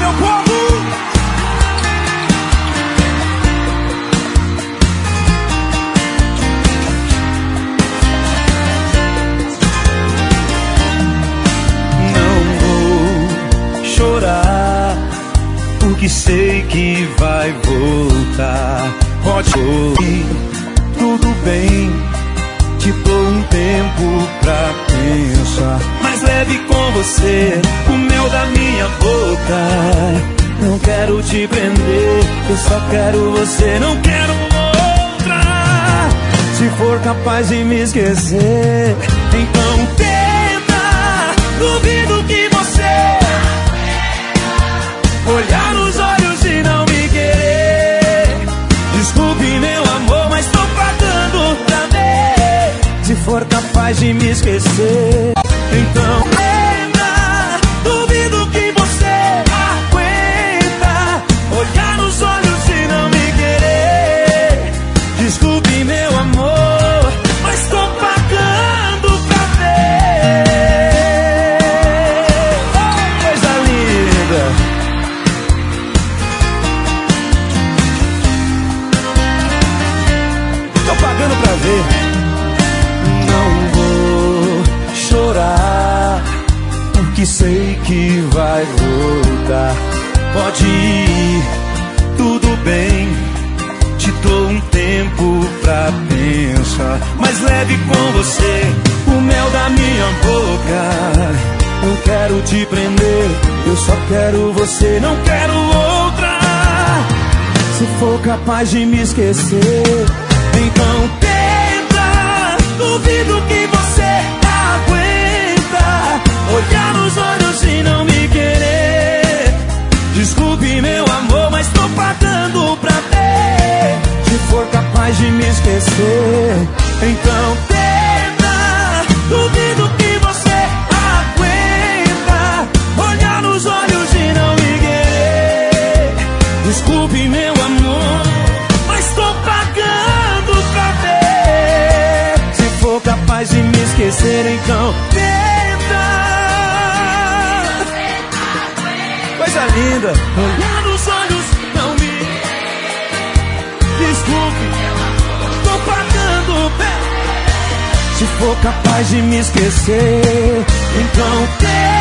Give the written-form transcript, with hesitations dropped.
meu povo! Chorar, porque sei que vai voltar. Pode ir, tudo bem, te dou um tempo pra pensar. Mas leve com você o mel da minha boca. Não quero te prender, eu só quero você, não quero outra. Se for capaz de me esquecer, então tenta. Duvido que você olhar nos olhos e não me querer. Desculpe meu amor, mas tô pagando pra ver. Se for capaz de me esquecer, então lembra. Duvido que você aguenta olhar nos olhos e não me querer. Desculpe meu amor, mas tô pagando pra ver. Oh, coisa linda. Pagando pra ver. Não vou chorar, porque sei que vai voltar. Pode ir, tudo bem, te dou um tempo pra pensar. Mas leve com você o mel da minha boca. Não quero te prender, eu só quero você, não quero outra. Se for capaz de me esquecer, então tenta. Duvido que você aguenta olhar nos olhos e não me querer. Desculpe meu amor, mas tô pagando pra ver. Se for capaz de me esquecer, então tenta. Duvido que você aguenta olhar nos olhos e não me querer. Desculpe meu amor, mas tô pagando pra ver. Se for capaz de me esquecer, então tenta. Coisa linda. Olhar nos olhos, não me desculpe, tô pagando pra. Se for capaz de me esquecer, então tenta.